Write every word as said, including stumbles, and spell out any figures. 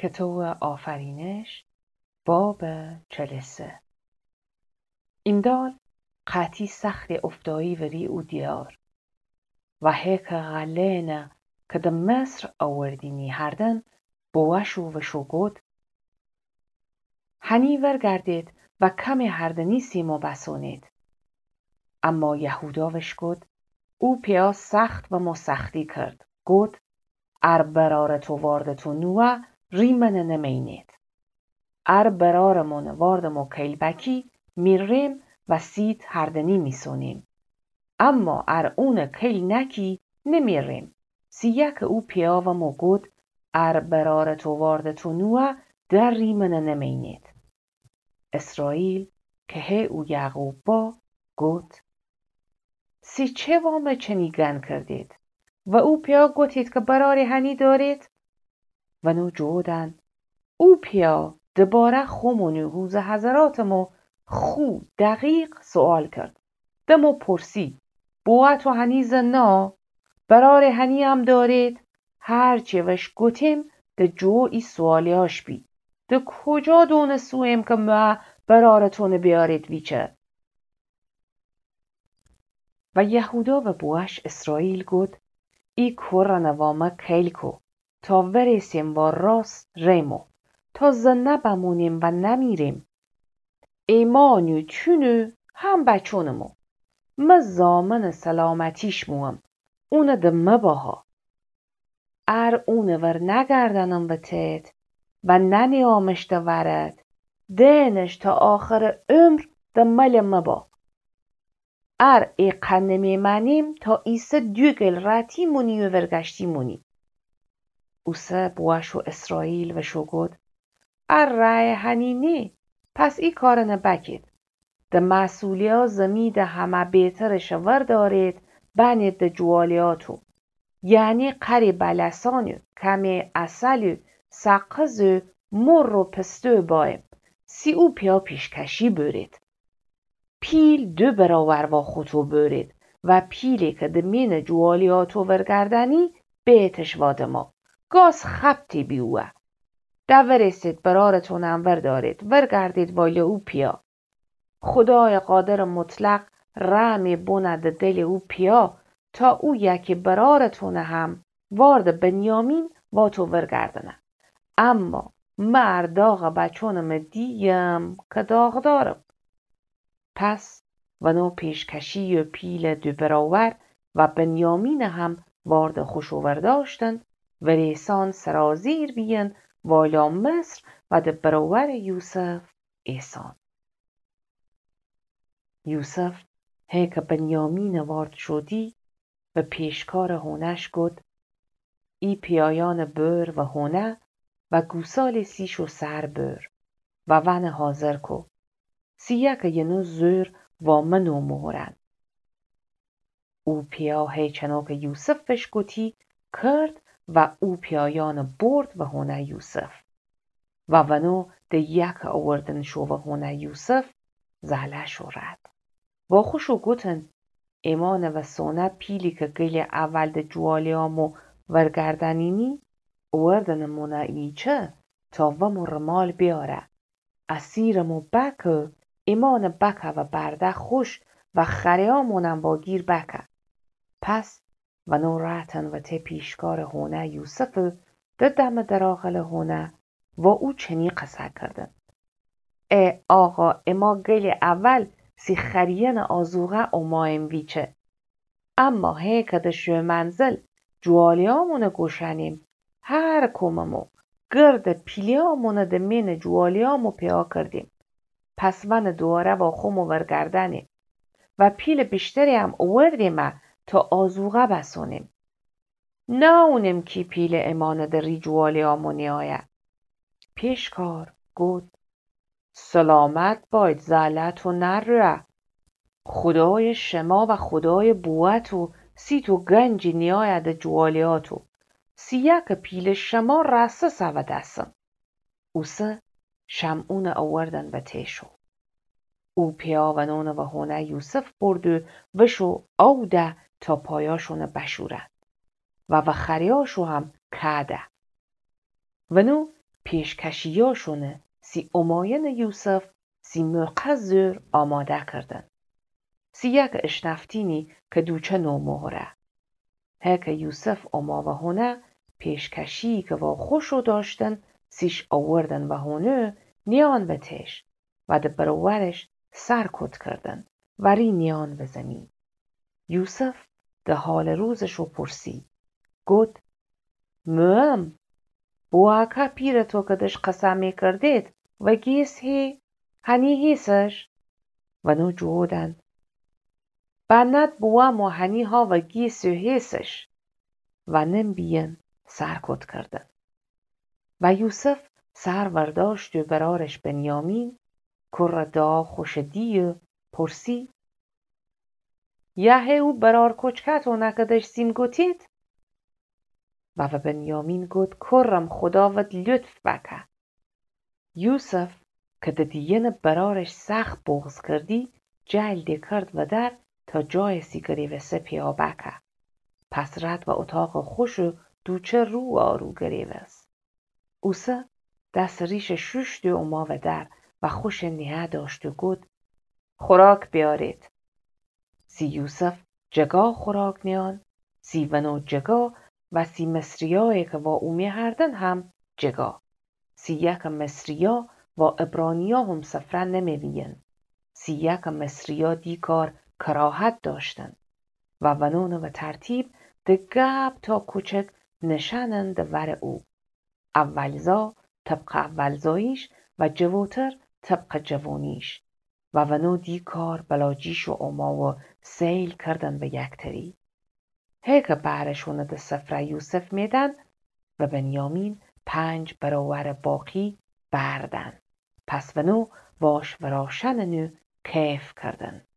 کتاب آفرینش باب چهل و سه. ایمدال قطی سخت افتایی وری او دیار و هیک غلینه که ده مصر آوردینی هردن بوشو و شو گود هنی ورگردید و کم هردنی سیمو بسونید. اما یهودا وش گود او پیا سخت و مسختی کرد گود ار برار تو واردتو نوه ریمن نمینید. ار برارمون واردمو کیلبکی میریم و سید هردنی میسونیم. اما ار اون کیل نکی نمیریم. سیک او پیا و مو گود ار برار تو واردتو نوه در ریمن نمینید. اسرائیل که هی او یعقوب با گود سی چه وامه چنیگن کردید و او پیا گوتید که براری هنی دارید و نو جودن او پیا دباره خومونو روز حضراتمو خو دقیق سوال کرد. دمو پرسی بوات و هنیز نا برار هنی هم دارید هرچی وش گوتیم ده جو ای سوالیاش بی ده کجا دونستویم که ما برارتون بیارید ویچه. و یهودا و بوش اسرائیل گود ای کورنوامه کیلکو تا ورسیم و راست ریمو تا زنه بمونیم و نمیریم. ایمانو چونو هم بچونمو مزامن سلامتیش موام اون ده مباها. ار اون ور نگردنم و تید و ننیامش ده ورد دینش تا آخر عمر ده مل مبا. ار ای قنمی منیم تا ایسه دوگل راتی مونی و ورگشتی مونی. اوسه بوش و اسرائیل و شو گود ار رای هنینی پس ای کارنه بکید. ده مسئولیا زمی ده همه بیترش ور دارید بنید ده جوالیاتو. یعنی قری بلسانو کمی اصلو سقزو مر و پستو بایم. سی او پیا پیشکشی برید. پیل دو براور با خودتو برید و پیلی که ده مین جوالیاتو ورگردنی بیتش وادما. گاز خبتی بیوه. ده ورسید برارتونم ور دارید ورگردید والی او پیا. خدای قادر مطلق رمی بوند دل او پیا تا او یکی برارتون هم وارد بنیامین و تو ورگردنه. اما مرداغ بچونم دیم که داغ دارم. پس و نو پیشکشی و پیل دو براور و بنیامین هم وارد خوشوور داشتند و ریسان سرازیر بیند والا مصر و ده براور یوسف ایسان. یوسف هیک بنیامین وارد شدی و پیشکار هونش گود ای پیایان بر و هونه و گوسال سیش و سر بر و ون حاضر کو سیک ینو زور و منو مهرن. او پیا هی چنو که یوسف وش گوتی کرد و او پیایان برد و هونه یوسف و ونو ده یک آوردن شو و هونه یوسف زهله شو رد و خوشو گوتن ایمان و سونه پیلی که گیل اول ده جوالیامو ورگردنینی آوردن مونه ایچه تا ومو رمال بیاره. اسیرمو بکه ایمان بکه و برده خوش و خریامونم با گیر بکه. پس و نو راتن و ته پیشکار هونه یوسف ده دم دراغل هونه و او چنی قصه کردن. ای آقا اما گیل اول سی خرین آزوغه امایم ویچه. اما هی که ده شو منزل جوالیامونه گوشنیم هر کوممو گرد پیلیامونه ده مین جوالیامو پیا کردیم. پس من دواره با خومو ورگردنیم و پیل بیشتری هم اوردیم تا آزوغه بسونیم. نه اونیم کی پیل ایمان ده ری جوالیامو نیایه. پیشکار گود سلامت باید زالت و نره. خدای شما و خدای بواتو سی تو گنجی نیاید جوالیاتو. سی یک پیل شما رسه سوه دستم. اوسه شمعون آوردن و تیشو. او پیا و نون و هونه یوسف بردو وشو آوده تا پایاشون بشورد و و خریاشو هم کده. و نو پیشکشیاشونه سی اماین یوسف سی مقزر آماده کردن. سی یک اشنفتینی که دوچه نو مهره. هک یوسف اما و هونه پیشکشی که و خوشو داشتن سیش آوردن و هونه نیان به تش و ده برورش سر کت کردن و ری نیان به زمین. یوسف ده حال روزشو پرسی. گفت مهم بوا که پیر تو کدش قسمی کردید و گیس هی هنی هیسش و نو جودن بند بوا ما هنی ها و گیس هیسش و نم بیان سر کت کردن. و یوسف سر ورداشت و برارش بنیامین کر دا خوش دی پرسی یه او برار کچکت و نکدش سیم گوتید و و بنیامین گفت کرم خداوند لطف بکه. یوسف که ددین برارش سخت بغض کردی جلد کرد و در تا جای سیگری و سپیا بکه. پس رد و اتاق خوش و دوچه رو آرو گریوست. اوسه دست ریش ششت و ما و در و خوش نیه داشت و گود خوراک بیارید. سی یوسف جگا خوراک نیان، سی ونو جگا و سی مصریایی که با او میهردن هم جگا. سی یک مصریا و ابرانیا هم سفره نمیوین. سی یک مصریا دی کار کراهت داشتن و ونون و ترتیب ده گب تا کوچک نشانند ور او. اولزا طبق اولزاییش و جووتر طبق جوونیش و ونو دی کار بلاجیش و اما و سیل کردن به یکتری. هیک برشون ده سفره یوسف میدن و بنیامین پنج برابر باقی بردن. پس ونو واش و راشن نو کیف کردن.